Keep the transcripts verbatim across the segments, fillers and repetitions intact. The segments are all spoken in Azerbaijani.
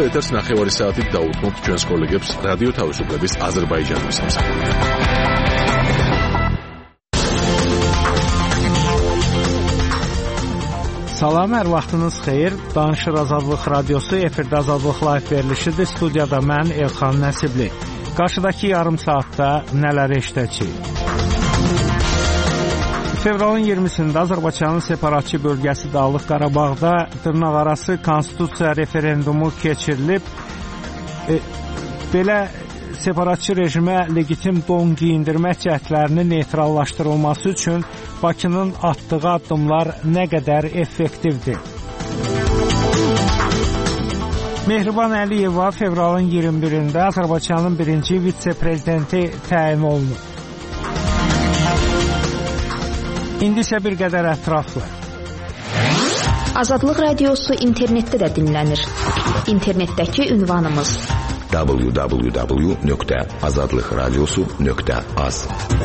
ეთერს ნახევარი საათით დაუთმობთ ჩვენს კოლეგებს რადიო თავისუფლების აზერბაიჯანის სამსახურიდან. Salam, hər vaxtınız xeyir. Danışır Azadlıq Radiosu, efirdə Azadlıq Live verilişidir. Studiyada mən Elxan Nəsibli. Qarşıdakı yarım saatda nələr eşidəcəyik? Fevralın iyirmisində Azərbaycanın separatçı bölgəsi Dağlıq Qarabağda dırnaqarası konstitusiya referendumu keçirilib. E, belə separatçı rejimə legitim don giyindirmək cəhdlərinin neytrallaşdırılması üçün Bakının atdığı addımlar nə qədər effektivdir? Mehriban Əliyeva fevralın iyirmi birində Azərbaycanın birinci vitse-prezidenti təyin olunub. İndi isə bir qədər ətraflı. Azadlıq Radiosu internetdə də dinlənir. İnternetdəki ünvanımız w w w nöqtə azadlıq radiosu nöqtə az.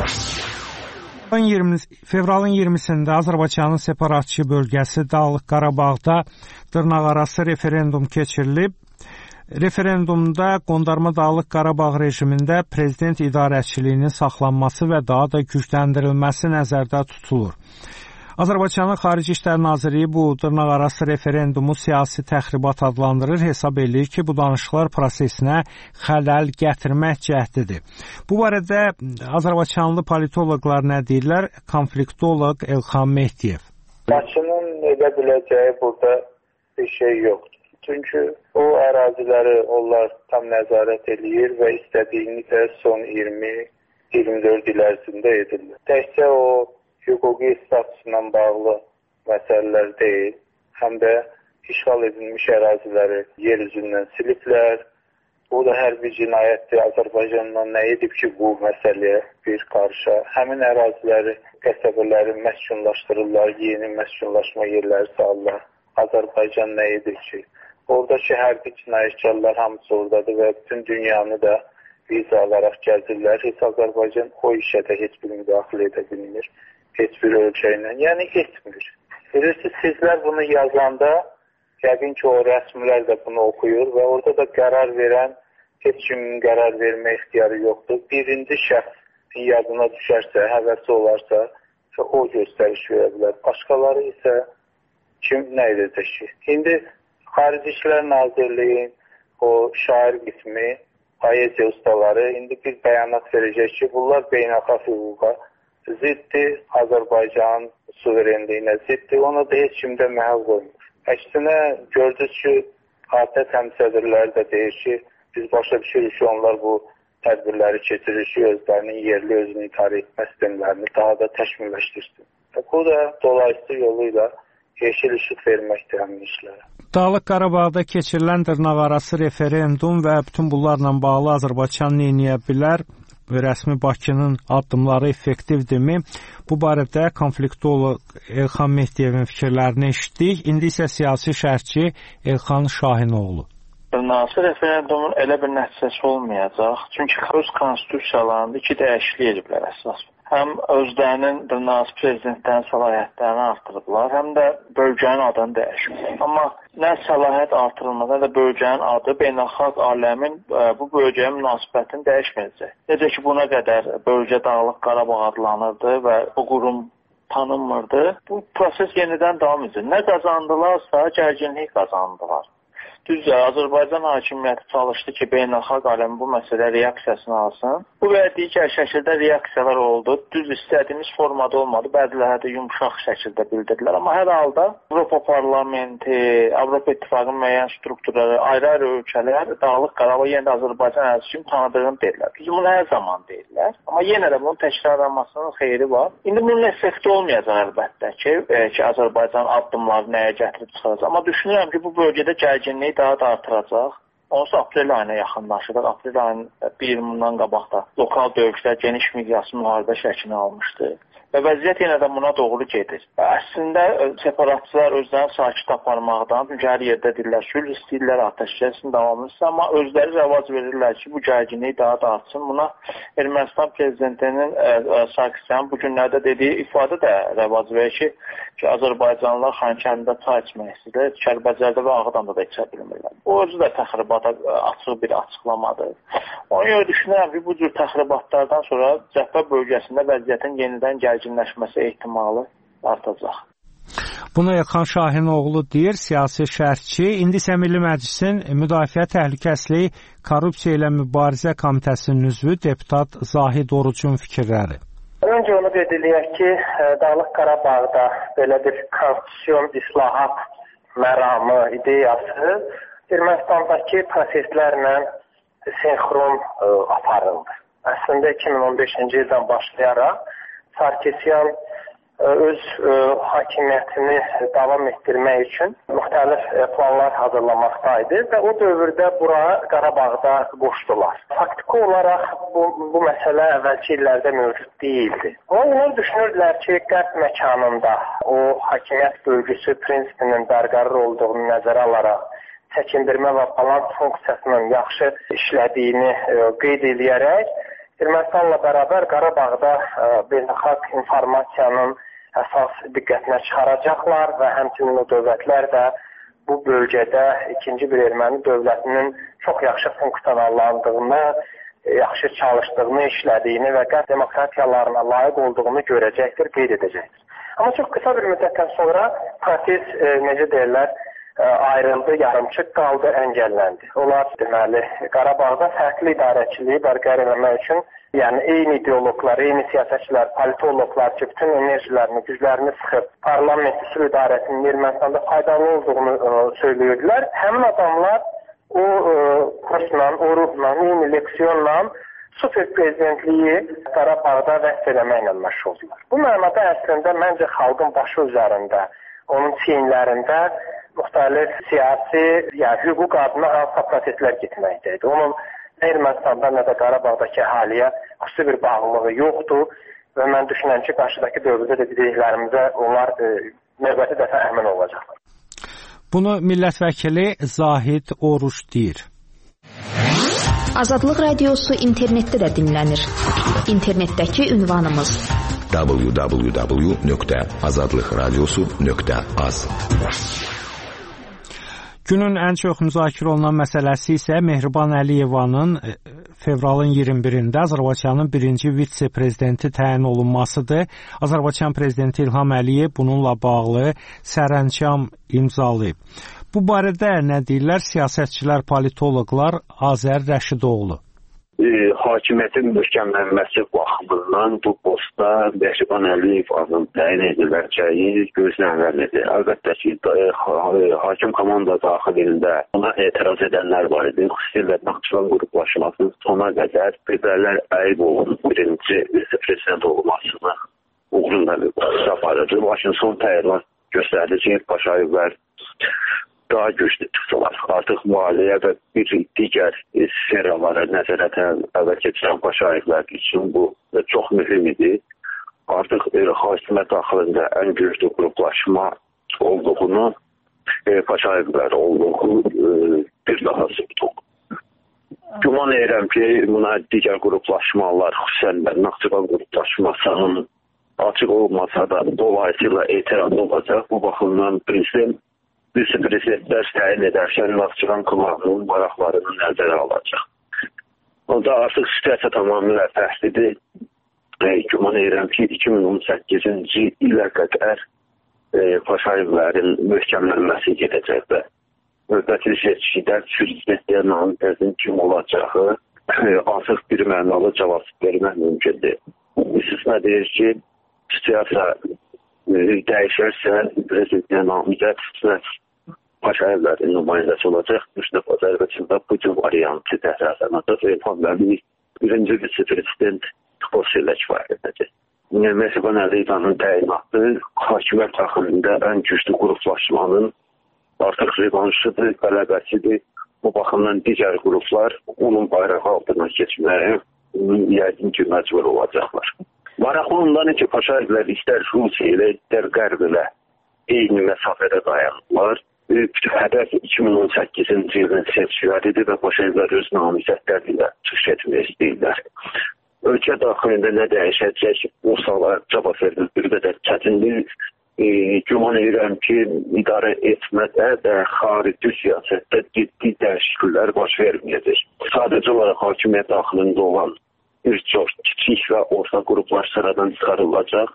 Fevralın iyirmisində Azərbaycanın separatçı bölgəsi Dağlıq Qarabağda dırnaqarası referendum keçirilib. Referendumda qondarma Dağlıq Qarabağ rejimində prezident idarəçiliyinin saxlanması və daha da gücləndirilməsi nəzərdə tutulur. Azərbaycanın Xarici İşlər Nazirliyi bu dırnaqarası referendumu siyasi təxribat adlandırır, hesab edir ki, bu danışıqlar prosesinə xələl gətirmək cəhdidir. Bu barədə Azərbaycanlı politoloqlar nə deyirlər? Konfliktoloq Elxan Mehdiyev. Bakının edə biləcəyi burada bir şey yoxdur. Çünki o əraziləri onlar tam nəzarət edir və istədiyini də son iyirmi iyirmi dörd il ərzində edirlər. Təkcə o hüquqi statusla bağlı məsələlər deyil, həm də işğal edilmiş əraziləri yer üzündən siliblər. Bu da hərbi cinayətdir. Azərbaycanla nə edib ki, bu məsələyə bir qarşı. Həmin əraziləri, qəsəbələri məskunlaşdırırlar, yeni məskunlaşma yerləri salırlar. Azərbaycan nə edib ki? Oradakı hərbi cinayətkarlar hamısı oradadır və bütün dünyanı da viza alaraq gəzirlər. Heç Azərbaycan o işə də heç bir müdaxilə edə bilmir. Heç bir ölkə ilə. Yəni etmir. Bilirsiniz, sizlər bunu yazanda yəqin ki, o rəsmilər də bunu oxuyur və orada da qərar verən heç kimin qərar vermə ixtiyarı yoxdur. Birinci şəxsin yadına düşərsə, həvəsi olarsa o göstəriş verə bilər. Başqaları isə kim nə edəcək ki? İndi Xarici İşlər Nazirliyi, o şair qismi, poeziya ustaları indi bir bəyanat verəcək ki, bunlar beynəlxalq hüquqa ziddir, Azərbaycanın suverenliyinə ziddir. Ona da heç kimdə məhəl qoymur. Əksinə gördünüz ki, ATƏ təmsilçiləri də deyir ki, biz başa düşürük ki, onlar bu tədbirləri keçirir ki, özlərinin yerli özünü idarə etmə sistemlərini daha da təkmilləşdirsin. Bu da dolayısıyla yolu ilə yeşil işıq verməkdir həmin işlərə. Dağlıq Qarabağda keçirilən dırnaqarası referendum və bütün bunlarla bağlı Azərbaycan nə edə bilər? Rəsmi Bakının addımları effektivdirmi? Bu barədə konfliktoloq Elxan Mehdiyevin fikirlərini eşitdik. İndi isə siyasi şərhçi Elxan Şahinoğlu. Dırnaqarası referendumun elə bir nəticəsi olmayacaq. Çünki öz konstitusiyalarında iki dəyişiklik ediblər əsas. Həm özlərinin dırnaqarası prezidentlərin səlahiyyətlərini artırıblar, həm də bölgənin adını dəyişiblər. Amma nə səlahiyyət artırılmasa da bölgənin adı beynəlxalq aləmin bu bölgəyə münasibətini dəyişməyəcək. Necə ki, buna qədər bölgə Dağlıq Qarabağ adlanırdı və o qurum tanınmırdı. Bu proses yenidən davam edir. Nə qazandılarsa gərginlik qazandılar. Düzdür, Azərbaycan hakimiyyəti çalışdı ki, beynəlxalq aləm bu məsələ reaksiyasını alsın. Bu və digər şəkildə reaksiyalar oldu. Düz istədiyimiz formada olmadı. Bəziləri də yumşaq şəkildə bildirdilər. Amma hər halda Avropa Parlamenti, Avropa İttifaqının müəyyən strukturları, ayrı-ayrı ölkələr Dağlıq Qarabağ yenə də Azərbaycan ərazisi kimi tanıdığını deyirlər. Biz bunu hər zaman deyirlər. Amma yenə də bunun təkrarlanmasının xeyri var. İndi bunun effekti olmayacaq əlbəttə ki, e, ki Azərbaycan addımları nəyə gətirib çıxaracaq. Amma düşünürəm ki, bu bölgədə gərginliyi daha da artıracaq. Onsuz aprel ayına yaxınlaşırıq. Aprel ayının bir iyirmindən qabaq da lokal döyüşlər geniş miqyaslı müharibə şəklini almışdı. Və vəziyyət yenə də buna doğru gedir. Əslində separatçılar özlərini sakit aparmaqdan, çünki hər yerdə deyirlər, sülh istəyirlər, atəşkəsin davamını istəyirlər, amma özləri rəvac verirlər ki, bu gərginliyi daha da artsın. Buna Ermənistan prezidentinin Sarkisyanın bu günlərdə dediyi ifadə də rəvac verir ki, ki Azərbaycanlılar Xankəndində çay içmək istəyirlər, Kəlbəcərdə və Ağdamda da içə bilmirlər. Bu özü də təxribata açıq bir açıqlamadır. Ona görə düşünürəm ki, bu cür təxribatlardan sonra cəbhə bölgəsində vəziyyətin yenidən gərginləşməsi ehtimalı artacaq. Buna Elxan Şahinoğlu deyir, siyasi şərhçi. İndi isə Milli Məclisin Müdafiə Təhlükəsizliyi Korrupsiya ilə Mübarizə Komitəsinin üzvü deputat Zahid Orucun fikirləri. Öncə onu qeyd edək ki, Dağlıq Qarabağda belə bir konstitusiyon islahat məramı, ideyası Ermənistandakı proseslərlə sinxron aparıldı. Əslində iki min on beşinci ildən başlayaraq Sarkisyan öz hakimiyyətini davam etdirmək üçün müxtəlif planlar hazırlamaqdaydı və o dövrdə bura Qarabağda qoşdular. Faktiki olaraq bu, bu məsələ əvvəlki illərdə mövcud deyildi. Onlar düşünürdülər ki, qərb məkanında o hakimiyyət bölgüsü prinsipinin bərqərar olduğunu nəzərə alaraq çəkindirmə və balans funksiyasının yaxşı işlədiyini qeyd edərək Ermənistanla bərabər Qarabağda beynəlxalq informasiyanın əsas diqqətinə çıxaracaqlar və həmçinin o dövlətlər də bu bölgədə ikinci bir erməni dövlətinin çox yaxşı funksionallandığını, yaxşı çalışdığını, işlədiyini və qərb demokratiyalarına layiq olduğunu görəcəkdir, qeyd edəcəkdir. Amma çox qısa bir müddətdən sonra proses, necə deyirlər, ayrıldı, yarımçıq qaldı, əngəlləndi. Onlar deməli Qarabağda fərqli idarəçiliyi bərqərar etmək üçün, yəni eyni ideologlar, eyni siyasətçilər, politologlar ki, bütün enerjilərini, güclərini sıxıb parlament üsul idarəsinin Ermənistanda faydalı olduğunu ə, söylüyordular. Həmin adamlar o ə, kursla, o ruhla, eyni leksiyonla super prezidentliyi Qarabağda vəsf eləməklə məşğul oldular. Bu mənada əslində məncə xalqın başı üzərində, onun çiyinlərində müxtəlif siyasi, yəni hüquq adına hansısa proseslər getməkdəydi. Onun nə Ermənistanda, nə də Qarabağdakı əhaliyə xüsusi bir bağlılığı yoxdur və mən düşünürəm ki, qarşıdakı dövrdə də dediklərimizə onlar e, növbəti dəfə əmin olacaqlar. Bunu millət vəkili Zahid Oruc deyir. Azadlıq Radiosu internetdə də dinlənir. İnternetdəki ünvanımız w w w nöqtə azadlıq radiosu nöqtə az. Günün ən çox müzakirə olunan məsələsi isə Mehriban Əliyevanın fevralın iyirmi birində Azərbaycanın birinci vitse-prezidenti təyin olunmasıdır. Azərbaycan prezidenti İlham Əliyev bununla bağlı sərəncam imzalayıb. Bu barədə nə deyirlər siyasətçilər, politoloqlar? Azər Rəşidoğlu. E, hakimiyyətin möhkəmlənməsi baxımından bu postda Mehriban Əliyevin təyin ediləcəyi gözlənilirdi. Əlbəttə ki, hakim komanda daxilində ona etiraz edənlər var idi. Xüsusilə Naxçıvan qruplaşmasının sona qədər biberlər əyib olun birinci vitse-prezident olmasını uğrunda bir proses aparırdı. Lakin son təyinat göstərdi ki, Paşayevlər daha güclü tutdular. Artıq maliyyə və bir digər sferalara nəzərətən əvvəl keçirən Paşayevlər üçün bu çox mühüm idi. Artıq e, hakimiyyət daxilində ən güclü qruplaşma olduğunu, e, Paşayevlər olduğu e, bir daha sübutluq. Güman edirəm ki, buna digər qruplaşmalar, xüsusən Naxçıvan qruplaşmasının açıq olmasa da dolayısıyla etiraz olacaq. Bu baxımdan prezident vitse-prezidentlər təyin edərkən Naxçıvan klubunun maraqlarını nəzərə alacaq. Onda artıq situasiya tamamilə fərqlidir. E, güman edirəm ki, iki min on səkkizinci ilə qədər e, Paşayevlərin möhkəmlənməsi gedəcək və növbəti seçkidə prezidentliyə namizədin kim olacağı e, artıq bir mənalı cavab vermək mümkündür. İstisna deyir ki, situasiya e, dəyişərsə prezidentliyə namizəd Paşayevlərin nümayəndəsi olacaq. Müstəf Azərbaycanda bu cür variantı təhrəsənatı İlham Əliyev birinci vitse-prezident postu ilə kifayət edəcək. Mehriban Əliyevin təyinatı hakimiyyət daxilində ən güclü qruplaşmanın artıq revanşıdır, qələbəsidir. Bu baxımdan digər qruplar onun bayrağı altına keçməyə yəqin ki, məcbur olacaqlar. Maraqlı ondan ki, Paşayevlər istər Rusiya ilə, istər Qərb ilə eyni məsafədə dayanırlar. Hədəf iki min on səkkizinci ilin seçkiləridir və Paşayevlər öz namizədləri ilə çıxış etmək istəyirlər. Ölkə daxilində nə dəyişəcək, o suala cavab verilir bir qədər çətinlik. E, güman edirəm ki, idarə etmədə və xarici siyasətdə ciddi dəyişikliklər baş verməyəcək. Sadəcə olaraq hakimiyyət daxilində olan bir çox kiçik və orta qruplar sıradan çıxarılacaq.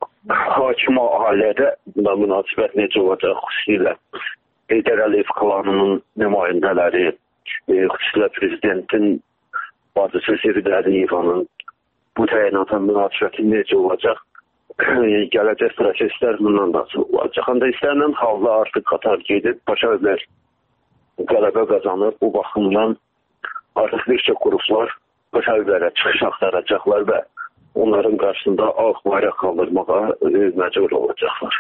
Hakim ailədə buna münasibət necə olacaq, xüsusilə Heydər Əliyev klanının nümayəndələri, e, xüsusilə prezidentin bacısı Heydər Əliyevanın bu təyinata münasibəti necə olacaq, gələcək proseslər bundan da asılı olacaq. Ancaq istənilən halda artıq qatar gedib, Paşayevlər qələbə qazanır. Bu baxımdan artıq bir çox qruplar Paşayevlərə çıxış axtaracaqlar və onların qarşısında ağ bayraq qaldırmağa məcbur olacaqlar.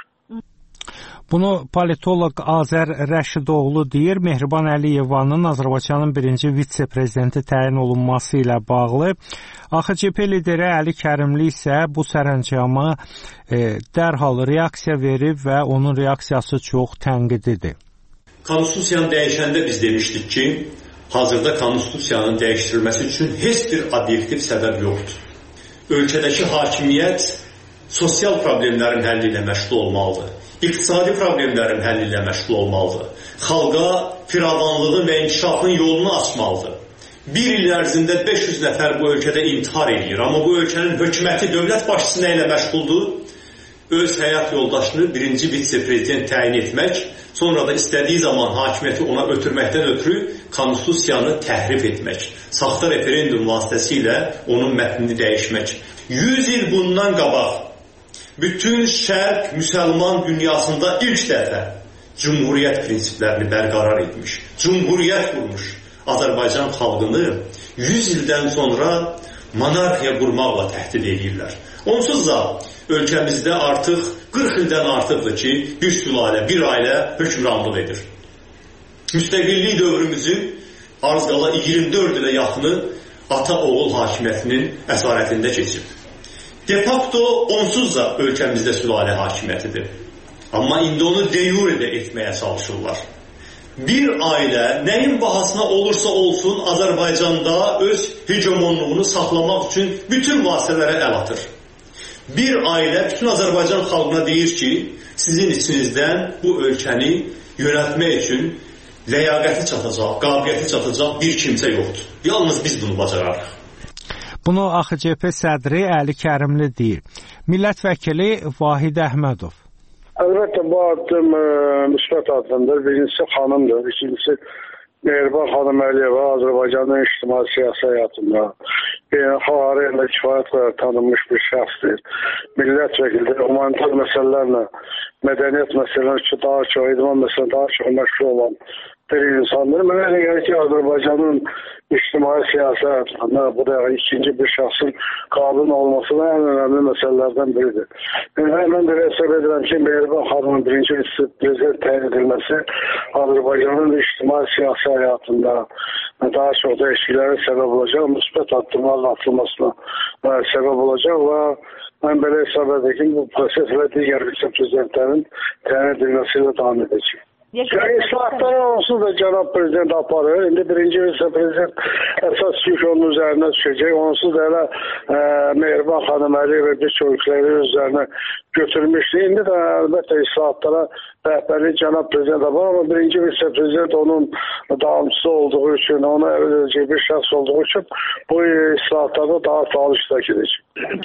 Bunu politoloq Azər Rəşidoğlu deyir. Mehriban Əliyevanın Azərbaycanın birinci vitse-prezidenti təyin olunması ilə bağlı. A X C P lideri Əli Kərimli isə bu sərəncama e, dərhal reaksiya verib və onun reaksiyası çox tənqididir. Konstitusiyanı dəyişəndə biz demişdik ki, hazırda konstitusiyanın dəyişdirilməsi üçün heç bir obyektiv səbəb yoxdur. Ölkədəki hakimiyyət sosial problemlərin həlli ilə məşğul olmalıdır. İqtisadi problemlərin həlli ilə məşğul olmalıdır. Xalqa firavanlığın və inkişafın yolunu açmalıdır. Bir il ərzində beş yüz nəfər bu ölkədə intihar edir. Amma bu ölkənin hökuməti, dövlət başçısı nə ilə məşğuldur? Öz həyat yoldaşını birinci vitse-prezident təyin etmək, sonra da istədiyi zaman hakimiyyəti ona ötürməkdən ötürü konstitusiyanı təhrif etmək, saxta referendum vasitəsilə onun mətnini dəyişmək. yüz il bundan qabaq bütün şərq müsəlman dünyasında ilk dəfə cumhuriyyət prinsiplərini bərqərar etmiş, cumhuriyyət qurmuş Azərbaycan xalqını yüz ildən sonra monarxiya qurmaqla təhdid edirlər. Onsuz da ölkəmizdə artıq qırx ildən artıqdır ki, bir sülalə, bir ailə hökmranlıq edir. Müstəqillik dövrümüzün arz qala iyirmi dörd ilə yaxını ata-oğul hakimiyyətinin əsarətində keçib. De facto onsuz da ölkəmizdə sülalə hakimiyyətidir. Amma indi onu de jure də etməyə çalışırlar. Bir ailə nəyin bahasına olursa olsun Azərbaycanda öz hegemonluğunu saxlamaq üçün bütün vasitələrə əl atır. Bir ailə bütün Azərbaycan xalqına deyir ki, sizin içinizdən bu ölkəni yönətmək üçün ləyaqəti çatacaq, qabiliyyəti çatacaq bir kimsə yoxdur. Yalnız biz bunu bacararıq. Bunu A X C P sədri Əli Kərimli deyir. Millət vəkili Vahid Əhmədov. Əlbəttə, bu addım e, müsbət addımdır. Birincisi xanımdır. İkincisi Mehriban xanım Əliyeva Azərbaycanın ictimai siyasi həyatında beynəlxalq arenada kifayət qədər tanınmış bir şəxsdir. Millət vəkilidir. Humanitar məsələlərlə, mədəniyyət məsələləri üçün daha çox, idman məsələləri daha çox məşğul olan bir insandır. Mənə elə gəlir ki, Azərbaycanın ictimai siyasi həyatında bu da ikinci bir şəxsin qadın olması da ən önəmli məsələlərdən biridir. Yəni, mən də hesab edirəm ki, Mehriban xanımın birinci prezident təyin edilməsi Azərbaycanın ictimai siyasi həyatında daha çox dəyişikliklərə səbəb olacaq, müsbət addımlarla atılmasına səbəb olacaq və mən belə hesab edirəm ki, bu proses və digər vitse-prezidentlərin təyin edilməsi ilə davam edəcək. Yəni, islahatları onsuz da cənab prezident aparır. İndi birinci vitse-prezident əsas yük onun üzərinə düşəcək. Onsuz da elə e, Mehriban xanım Əliyeva bir çox yükləri üzərinə götürmüşdü. İndi də əlbəttə islahatlara rəhbərlik cənab prezident aparır. Amma birinci vitse-prezident onun davamçısı olduğu üçün, ona əvvəlcə bir şəxs olduğu üçün bu islahatlarda daha faal iştirak edəcək.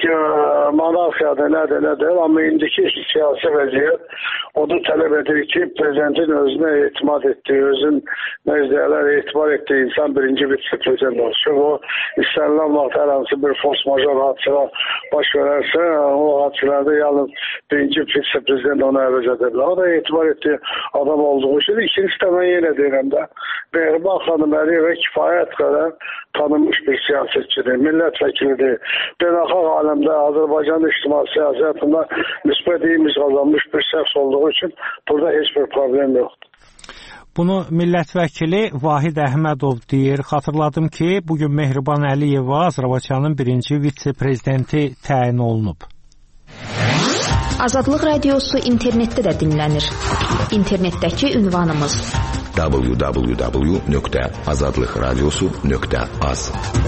Monarxiyada nədir, nədir? Amma indiki siyasi vəziyyət onu tələb edir ki, prezidentin özünə etimad etdiyi, özün nəzdəyələr etibar etdiyi insan birinci vitse-prezident olsun. O, istənilən vaxt hər hansı bir force major hadisələr baş verərsə, o hadiselərdə yalnız birinci vitse-prezident ona əvəz edirlər. O da etibar etdiyi adam olduğu üçün. İkincisi də mən yenə deyirəm də, Mehriban xanım Əliyeva kifayət qədər tanınmış bir siyasetçidir, millət vəkilidir. Beynəlxalq aləmdə Azərbaycanın ictimai siyasətində müsbət imaj qazanmış bir şəxs olduğu üçün burada heç bir problem yoxdur. Bunu millət vəkili Vahid Əhmədov deyir. Xatırladım ki, bugün Mehriban Əliyeva Azərbaycanın birinci vitse-prezidenti təyin olunub. Azadlıq Radiosu internetdə də dinlənir. İnternetdəki ünvanımız w w w nöqtə azadlıq radiosu nöqtə az.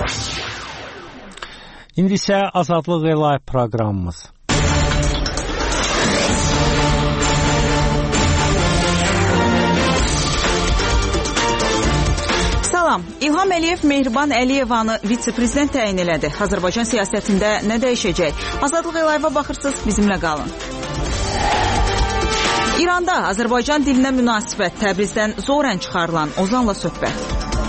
İndi isə Azadlıq Live proqramımız. Salam, İlham Əliyev Mehriban Əliyevanı vitse-prezident təyin elədi. Azərbaycan siyasətində nə dəyişəcək? Azadlıq Live-a baxırsınız, bizimlə qalın. İranda Azərbaycan dilinə münasibət, Təbrizdən zorən çıxarılan Ozanla söhbət.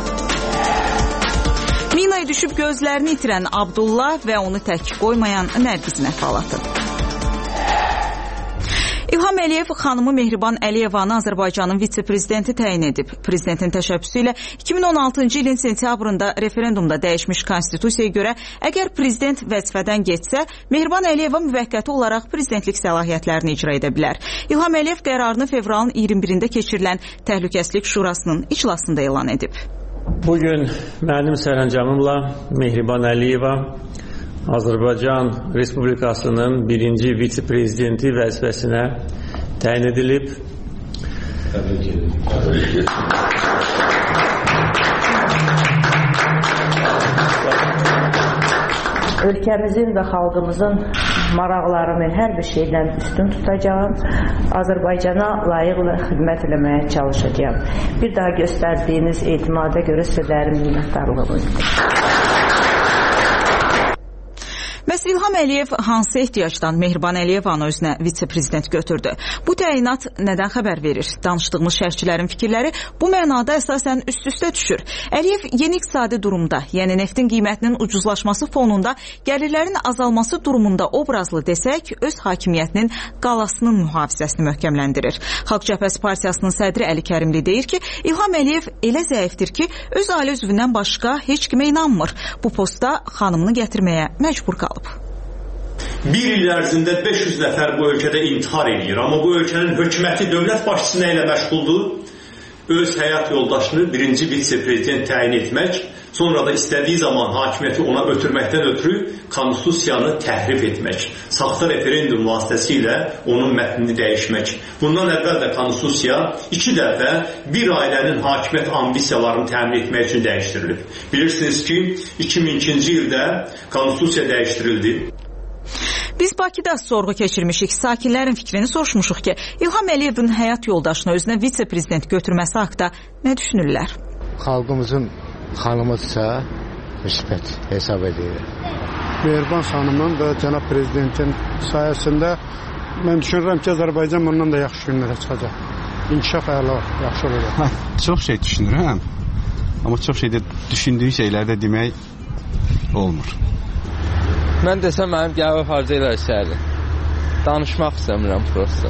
Minaya düşüb gözlərini itirən Abdullah və onu tək qoymayan Nərgizin əhvalatı. İlham Əliyev xanımı Mehriban Əliyevanı Azərbaycanın vitse-prezidenti təyin edib. Prezidentin təşəbbüsü ilə iki min on altıncı ilin sentyabrında referendumda dəyişmiş konstitusiyaya görə əgər prezident vəzifədən getsə, Mehriban Əliyeva müvəqqəti olaraq prezidentlik səlahiyyətlərini icra edə bilər. İlham Əliyev qərarını fevralın iyirmi birində keçirilən Təhlükəsizlik Şurasının iclasında elan edib. Bugün mənim sərəncamımla Mehriban Əliyeva Azərbaycan Respublikasının birinci vitse-prezidenti vəzifəsinə təyin edilib. Təbrik edirəm. Ölkəmizin və xalqımızın maraqlarını hər bir şeydən üstün tutacağım. Azərbaycana layiqlə xidmət eləməyə çalışacağım. Bir daha göstərdiyiniz etimada görə sizlərin minnətdarlığını bildirirəm. Bəs İlham Əliyev hansı ehtiyacdan Mehriban Əliyevanı özünə vitse-prezident götürdü? Bu təyinat nədən xəbər verir? Danışdığımız şərhçilərin fikirləri bu mənada əsasən üst-üstə düşür. Əliyev yeni iqtisadi durumda, yəni neftin qiymətinin ucuzlaşması fonunda gəlirlərin azalması durumunda obrazlı desək, öz hakimiyyətinin qalasının mühafizəsini möhkəmləndirir. Xalq Cəbhəsi Partiyasının sədri Əli Kərimli deyir ki, İlham Əliyev elə zəifdir ki, öz ailə üzvündən başqa heç kimə inanmır. Bu posta xanımını gətirməyə məcbur qalır. Bir il ərzində beş yüz nəfər bu ölkədə intihar edir. Amma bu ölkənin hökuməti, dövlət başçısı nə ilə məşğuldur? Öz həyat yoldaşını birinci vitse-prezident təyin etmək, sonra da istədiyi zaman hakimiyyəti ona ötürməkdən ötürü konstitusiyanı təhrif etmək, saxta referendum vasitəsilə onun mətnini dəyişmək. Bundan əvvəl də konstitusiya iki dəfə bir ailənin hakimiyyət ambisiyalarını təmin etmək üçün dəyişdirilib. Bilirsiniz ki, iki min ikinci ildə konstitusiya dəyişdirildi. Biz Bakıda sorğu keçirmişik. Sakinlərin fikrini soruşmuşuq ki, İlham Əliyevin həyat yoldaşını özünə vitse-prezident götürməsi haqda nə düşünürlər? Xalqımızın xanımıdırsa, müsbət hesab edir. Mehriban xanımın və cənab prezidentin sayəsində mən düşünürəm ki, Azərbaycan bundan da yaxşı günlərə çıxacaq. İnkişaf əla, yaxşı olacaq. Çox şey düşünürəm, amma çox şeydə düşündüyü şeylərdə demək olmur. Mən desəm, mənim gəlib harca ilə işlərdir. Danışmaq istəmirəm prosta.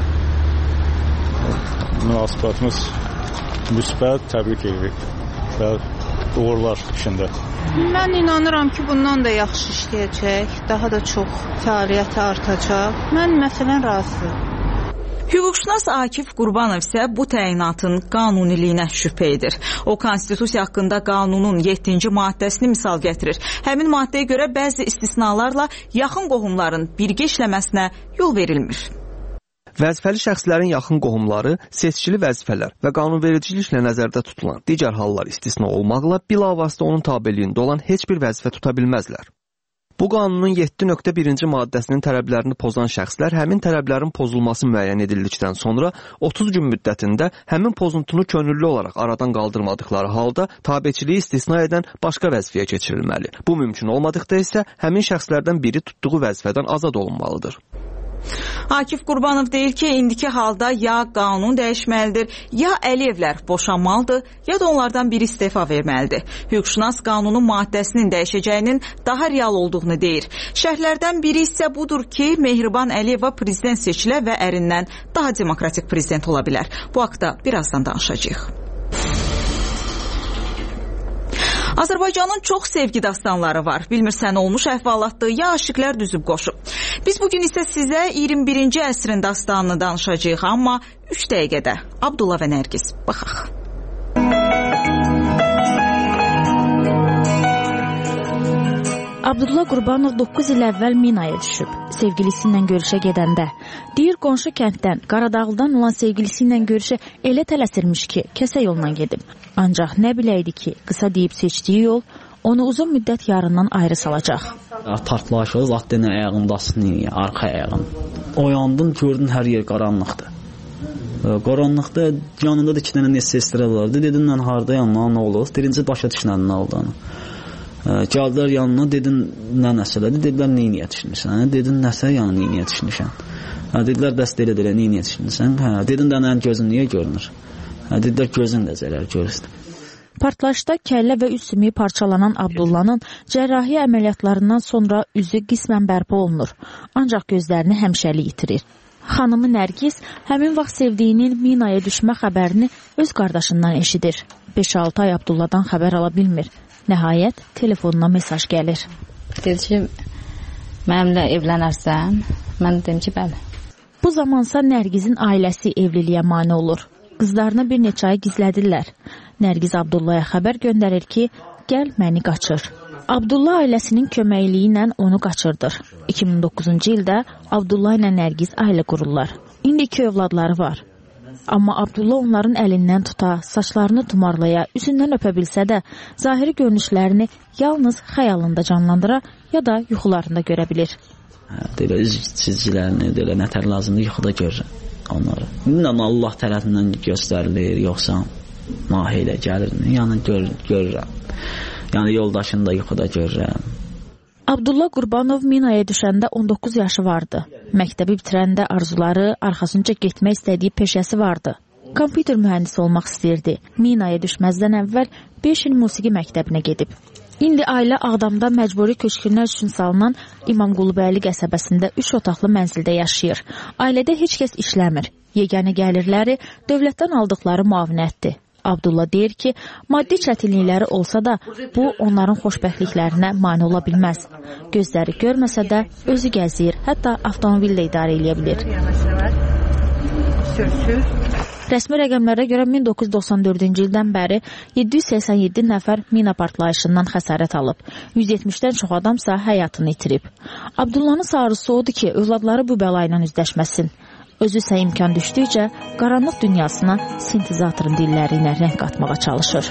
Münasibətimiz müsbət, təbrik edirik və uğurlar işində. Mən inanıram ki, bundan da yaxşı işləyəcək, daha da çox fəaliyyəti artacaq. Mən məsələn razıyam. Hüquqşünas Akif Qurbanov isə bu təyinatın qanuniliyinə şübhə edir. O, konstitusiya haqqında qanunun yeddinci maddəsini misal gətirir. Həmin maddəyə görə bəzi istisnalarla yaxın qohumların birgə işləməsinə yol verilmir. Vəzifəli şəxslərin yaxın qohumları seçkili vəzifələr və qanunvericiliklə nəzərdə tutulan digər hallar istisna olmaqla bilavasitə onun tabeliyində olan heç bir vəzifə tuta bilməzlər. Bu qanunun yeddi nöqtə birinci maddəsinin tələblərini pozan şəxslər həmin tələblərin pozulması müəyyən edildikdən sonra otuz gün müddətində həmin pozuntunu könüllü olaraq aradan qaldırmadıkları halda tabeçiliyi istisna edən başqa vəzifəyə keçirilməli. Bu mümkün olmadıqda isə həmin şəxslərdən biri tutduğu vəzifədən azad olunmalıdır. Akif Qurbanov deyir ki, indiki halda ya qanun dəyişməlidir, ya Əliyevlər boşanmalıdır, ya da onlardan biri istefa verməlidir. Hüquqşünas qanunun maddəsinin dəyişəcəyinin daha real olduğunu deyir. Şərhlərdən biri isə budur ki, Mehriban Əliyeva prezident seçilə və ərindən daha demokratik prezident ola bilər. Bu haqda birazdan danışacağıq. Azərbaycanın çox sevgi dastanları var. Bilmirsən olmuş əhvalatdır, ya aşıqlar düzüb qoşub. Biz bugün isə sizə iyirmi birinci əsrin dastanını danışacağıq, amma üç dəqiqədə Abdullah və Nərgiz. Baxaq. Abdullah Qurbanov doqquz il əvvəl Minaya düşüb, sevgilisi ilə görüşə gedəndə. Deyir, qonşu kənddən, Qaradağlıdan olan sevgilisi ilə görüşə elə tələsirmiş ki, kəsə yolla gedib. Ancaq nə biləydi ki, qısa deyib seçdiyi yol onu uzun müddət yarından ayrı salacaq. Partlayış oldu, latdenə ayağımdasın, arxa ayağım. Oyandım, gördüm hər yer qaranlıqdır. Qaranlıqda yanında da iki dənə nesestirə vardı. Dedim, mən haradayam, nə olur? Birinci başa düşmədim nə olduğunu. Gəldilər yanına, dedim, nə nəsələdir? Dedilər, neyniyə düşmüşsən? Dedim, nəsə yəni neyniyə düşmüşsən? Dedilər, bəs delə-delə neyniyə düşmüşsən? Dedim, dənənin gözün niyə görünür? Dedilər, gözün də zərər görürsün. Partlayışda kəllə və üz sümüyü parçalanan Abdullahın cərrahi əməliyyatlarından sonra üzü qismən bərpa olunur, ancaq gözlərini həmişəlik itirir. Xanımı Nərgiz həmin vaxt sevdiyinin Minaya düşmə xəbərini öz qardaşından eşidir. beş altı ay Abdullahdan xəbər ala bilmir. Nəhayət, telefonuna mesaj gəlir. Dedi ki, mənimlə evlənərsən? Mən dedim ki, bəli. Bu zamansa Nərgizin ailəsi evliliyə mane olur. Qızlarını bir neçə ay gizlədirlər. Nərgiz Abdullah'a xəbər göndərir ki, gəl məni qaçır. Abdullah ailəsinin köməkliyi ilə onu qaçırdır. iki min doqquzuncu ildə Abdullah ilə Nərgiz ailə qururlar. İndi iki övladları var. Amma Abdullah onların əlindən tuta, saçlarını tumarlaya, üzündən öpə bilsə də, zahiri görünüşlərini yalnız xəyalında canlandıra ya da yuxularında görə bilir. Deyə üz çizgilərini, deyə nətər lazımdır, yuxuda görürəm onları. Bilmirəm, Allah tərəfindən göstərilir, yoxsa nahi ilə gəlir, yəni gör, görürəm. Yəni yoldaşını da yuxuda görürəm. Abdullah Qurbanov Minaya düşəndə on doqquz yaşı vardı. Məktəbi bitirəndə arzuları, arxasınca getmək istədiyi peşəsi vardı. Kompüter mühəndisi olmaq istəyirdi. Minaya düşməzdən əvvəl beş il musiqi məktəbinə gedib. İndi ailə Ağdamda məcburi köçkünlər üçün salınan İmamqulubəyli qəsəbəsində üç otaqlı mənzildə yaşayır. Ailədə heç kəs işləmir. Yeganə gəlirləri dövlətdən aldıqları müavinətdir. Abdullah deyir ki, maddi çətinlikləri olsa da bu onların xoşbəxtliklərinə mane ola bilməz. Gözləri görməsə də özü gəzir, hətta avtomobillə idarə edə bilir. Rəsmi rəqəmlərə görə min doqquz yüz doxsan dördüncü ildən bəri yeddi yüz səksən yeddi nəfər mina partlayışından xəsarət alıb. yüz yetmişdən çox adamsa həyatını itirib. Abdullahın arzusu odur ki, övladları bu bəla ilə üzləşməsin. Özü isə imkan düşdükcə qaranlıq dünyasına sintezatorun dilləri ilə rəng qatmağa çalışır.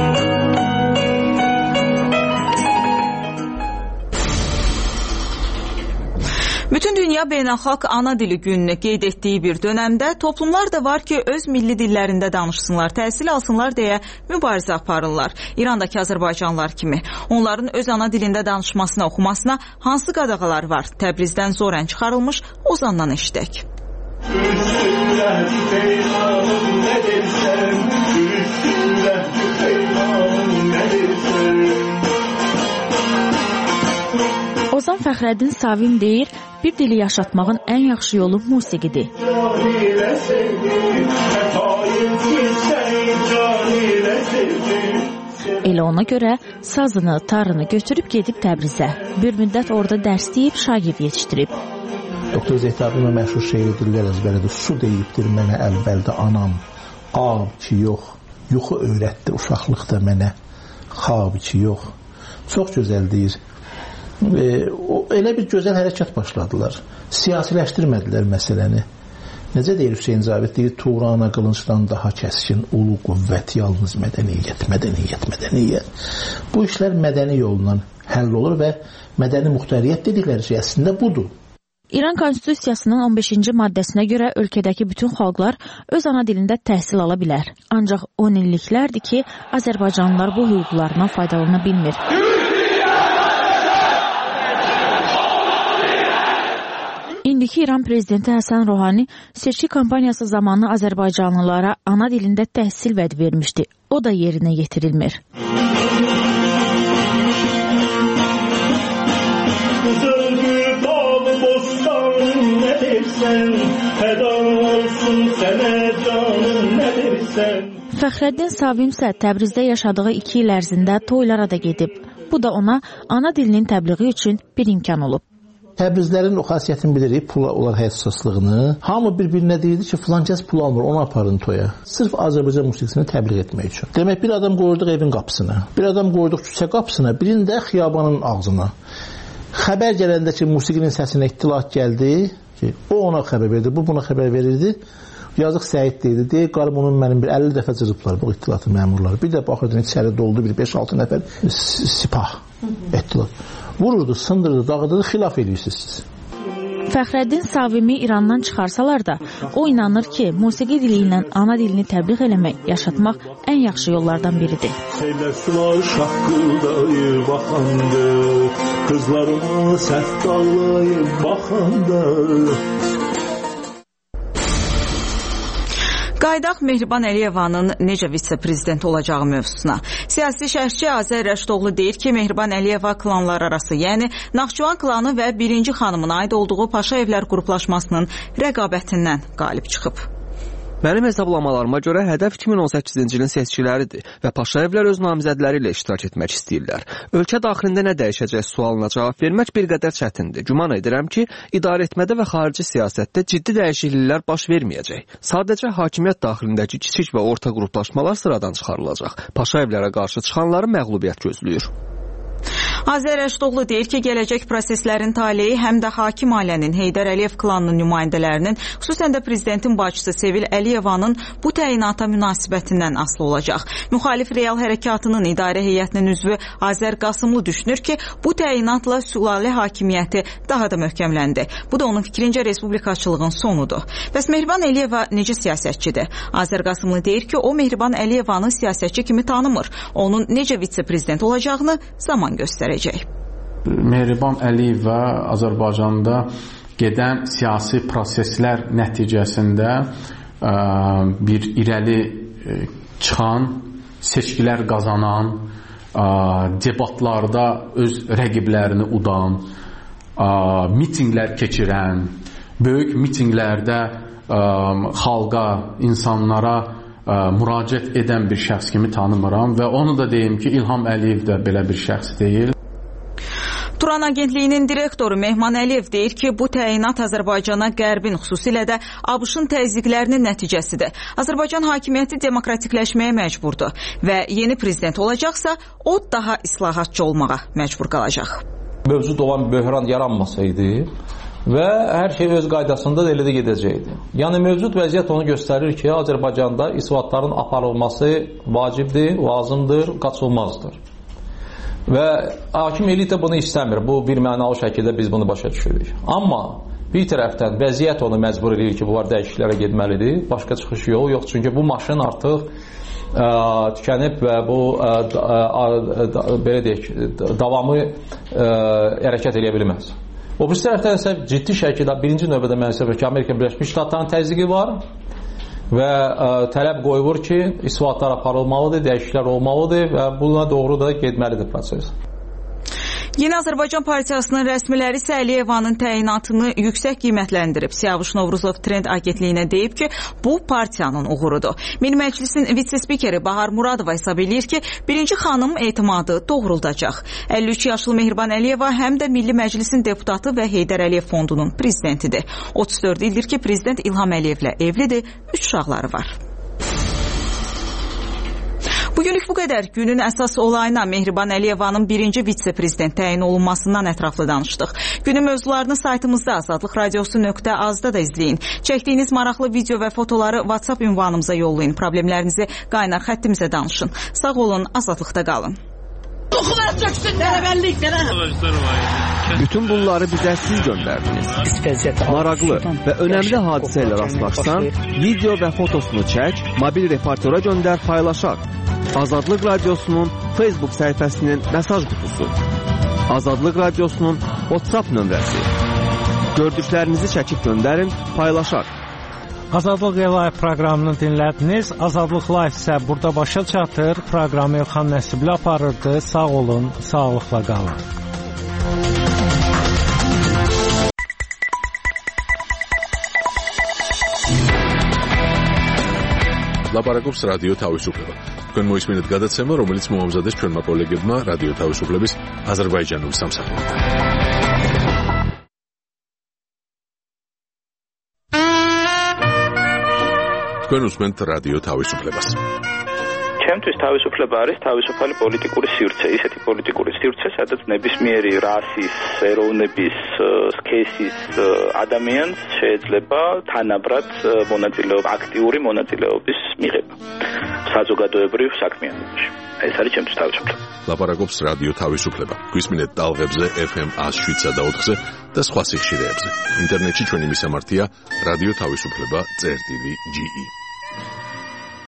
Bütün dünya beynəlxalq ana dili gününü qeyd etdiyi bir dönəmdə toplumlar da var ki, öz milli dillərində danışsınlar, təhsil alsınlar deyə mübarizə aparırlar. İrandakı azərbaycanlılar kimi. Onların öz ana dilində danışmasına, oxumasına hansı qadağalar var? Təbrizdən zorən çıxarılmış Ozandan eşidək. Üstündə peymanım nədirsən, üstündə peymanım nədirsən. Ozan Fəxrəddin Savim deyir, bir dili yaşatmağın ən yaxşı yolu musiqidir. Elə ona görə sazını, tarını götürüb gedib Təbrizə. Bir müddət orada dərs deyib, şagird yetişdirib. Doktor Zeytabın məşhur şeiri dillər əzbəridir. Su deyibdir mənə əvvəldə anam, ab ki yox, yuxu öyrətdi uşaqlıqda mənə, xab ki yox. Çox gözəl deyir. E, o, elə bir gözəl hərəkət başladılar. Siyasiləşdirmədilər məsələni. Necə deyir Hüseyin Cavid, deyir, Turana qılıncdan daha kəskin, ulu qüvvət, yalnız mədəniyyət, mədəniyyət, mədəniyyət. Bu işlər mədəni yolla həll olur və mədəni muxtariyyət dedikləri şey əslində budur. İran Konstitusiyasının on beşinci maddəsinə görə ölkədəki bütün xalqlar öz ana dilində təhsil ala bilər. Ancaq on illiklərdir ki, Azərbaycanlılar bu hüquqlarından faydalana bilmir. İndiki İran prezidenti Həsən Rohani seçki kampaniyası zamanı Azərbaycanlılara ana dilində təhsil vəd vermişdi. O da yerinə yetirilmir. Fəxrəddin Savim isə Təbrizdə yaşadığı iki il ərzində toylara da gedib. Bu da ona ana dilinin təbliği üçün bir imkan olub. Təbrizlərin o xasiyyətini bilirik, pula olan həssaslığını. Hamı bir-birinə deyirdi ki, filan kəs pul almır, onu aparın toya. Sırf Azərbaycan musiqisini təbliğ etmək üçün. Demək, bir adam qoyurduq evin qapısına, bir adam qoyurduq küçə qapısına, birində xiyabanın ağzına. Xəbər gələndə ki, musiqinin səsinə ittilat gəldi, ki, o ona xəbər verdi, bu buna xəbər verirdi. Yazıq Səid deyildi, deyir, qarım onun mənim bir əlli dəfə cırıblar bu ittilatı məmurları. Bir də baxırdın, içəri doldu bir beş altı nəfər sipah ettilat. Vururdu, sındırdı, dağıdırdı, xilaf edirsiniz siz. Fəxrəddin Savimi İrandan çıxarsalar da, o inanır ki, musiqi dili ilə ana dilini təbliğ eləmək, yaşatmaq ən yaxşı yollardan biridir. Seyləsular şaqqıldayır baxandı, qızlarıma səhv dağlayır baxandı. Qaydaq Mehriban Əliyevanın necə vitse-prezident olacağı mövzusuna. Siyasi şərhçi Azər Rəşdoğlu deyir ki, Mehriban Əliyeva klanlar arası, yəni Naxçıvan klanı və birinci xanımın aid olduğu Paşayevlər qruplaşmasının rəqabətindən qalib çıxıb. Mənim hesablamalarıma görə hədəf iki min on səkkizinci ilin seçkiləridir və Paşayevlər öz namizədləri ilə iştirak etmək istəyirlər. Ölkə daxilində nə dəyişəcək sualına cavab vermək bir qədər çətindir. Güman edirəm ki, idarə etmədə və xarici siyasətdə ciddi dəyişikliklər baş verməyəcək. Sadəcə hakimiyyət daxilindəki kiçik və orta qruplaşmalar sıradan çıxarılacaq. Paşayevlərə qarşı çıxanları məğlubiyyət gözləyir. Azər Rəşdoğlu deyir ki, gələcək proseslərin taleyi həm də hakim ailənin, Heydər Əliyev klanının nümayəndələrinin, xüsusən də prezidentin bacısı Sevil Əliyevanın bu təyinata münasibətindən asılı olacaq. Müxalif Real Hərəkatının idarə heyətinin üzvü Azər Qasımlı düşünür ki, bu təyinatla sülalə hakimiyyəti daha da möhkəmləndi. Bu da onun fikrincə respublikaçılığın sonudur. Bəs Mehriban Əliyeva necə siyasətçidir? Azər Qasımlı deyir ki, o Mehriban Əliyevanı siyasətçi kimi tanımır. Onun necə vitse-prezident olacağını zaman göstərəcək. Mehriban Əliyeva Azərbaycanda gedən siyasi proseslər nəticəsində ə, bir irəli ə, çıxan, seçkilər qazanan, ə, debatlarda öz rəqiblərini udan, ə, mitinqlər keçirən, böyük mitinqlərdə ə, xalqa, insanlara ə, müraciət edən bir şəxs kimi tanımıram və onu da deyim ki, İlham Əliyev də belə bir şəxs deyil. Turan Agentliyinin direktoru Mehman Əliyev deyir ki, bu təyinat Azərbaycana Qərbin, xüsusilə də ABŞ-ın təzyiqlərinin nəticəsidir. Azərbaycan hakimiyyəti demokratikləşməyə məcburdur və yeni prezident olacaqsa, o daha islahatçı olmağa məcbur qalacaq. Mövcud olan böhran yaranmasaydı və hər şey öz qaydasında da elə də gedəcəkdi. Yəni mövcud vəziyyət onu göstərir ki, Azərbaycanda islahatların aparılması vacibdir, lazımdır, qaçılmazdır. Və hakim elit də bunu istəmir. Bu bir mənalı şəkildə biz bunu başa düşürük. Amma bir tərəfdən vəziyyət onu məcbur edir ki, bunlar dəyişikliklərə getməlidir. Başqa çıxış yolu yox. Çünki bu maşın artıq ə, tükənib və bu ə, ə, ə, belə deyək, davamı ə, hərəkət edə bilməz. O bir tərəfdən isə ciddi şəkildə birinci növbədə mən hesab edirəm ki, Amerika Birləşmiş Ştatlarının təzyiqi var və ə, tələb qoyulur ki, islahatlar aparılmalıdır, dəyişikliklər olmalıdır və buna doğru da getməlidir proses. Yeni Azərbaycan Partiyasının rəsmiləri isə Əliyevanın təyinatını yüksək qiymətləndirib. Siyavuş Novruzov Trend agentliyinə deyib ki, bu partiyanın uğurudur. Milli Məclisin vitse-spikeri Bahar Muradova hesab edir ki, birinci xanım etimadı doğruldacaq. əlli üç yaşlı Mehriban Əliyeva həm də Milli Məclisin deputatı və Heydər Əliyev Fondunun prezidentidir. otuz dörd ildir ki, prezident İlham Əliyevlə evlidir, üç uşaqları var. Bugünlük bu qədər. Günün əsas olayına Mehriban Əliyevanın birinci vitse-prezident təyin olunmasından ətraflı danışdıq. Günün mövzularını saytımızda azadlıq radiosu nöqtə azda da izləyin. Çəkdiyiniz maraqlı video və fotoları WhatsApp ünvanımıza yollayın. Problemlərinizi qaynar xəttimizə danışın. Sağ olun, azadlıqda qalın. Bütün bunları bizə siz göndərdiniz. Maraqlı və önəmli hadisə ilə rastlaşsan, video və fotosunu çək, mobil reportera göndər, paylaşaq. Azadlıq Radiosunun Facebook səhifəsinin mesaj qutusu. Azadlıq Radiosunun WhatsApp nömrəsi. Gördüklərinizi çəkib göndərin, paylaşaq. Azadlıq Live proqramını dinlədiniz. Azadlıq Live isə burada başa çatır. Proqramı Elxan Nəsibli aparırdı. Sağ olun, sağlıqla qalın. ლაპარაკობს რადიო თავისუფლება. თქვენ მოისმინეთ გადაცემა, რომელიც მოამზადეს ჩვენმა კოლეგებმა რადიო თავისუფლების აზერბაიჯანული სამსახურიდან. თქვენ უსმენთ რადიო თავისუფლებას. ჩემთვის თავისუფლება არის თავისუფალი პოლიტიკური სივრცე, ისეთი პოლიტიკური სივრცე, სადაც ნებისმიერი რასის, ეროვნების, სქესის ადამიანს შეიძლება თანაბრად მონაწილეობა, აქტიური მონაწილეობის მიღება საზოგადოებრივ საქმიანობაში. ეს არის ჩემთვის თავისუფლება. ლაპარაკობს რადიო თავისუფლება. გვისმინეთ ტალღებზე ეფ ემ one oh seven და ოთხზე და სხვა სიხშირეებზე. ინტერნეტში ჩვენი მისამართია რადიო თავისუფლება წერტილი ჯი ი.